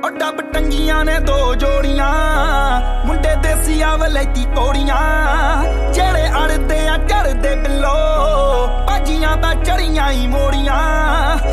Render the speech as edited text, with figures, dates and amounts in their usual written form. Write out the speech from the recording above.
ओ dub टंगियां ने दो जोड़ियां मुंडे देसी वलैती पौड़ियां जेड़े अड़दे आ चढ़दे बिलो भाजियां दा चढ़ियां ही मोड़ियां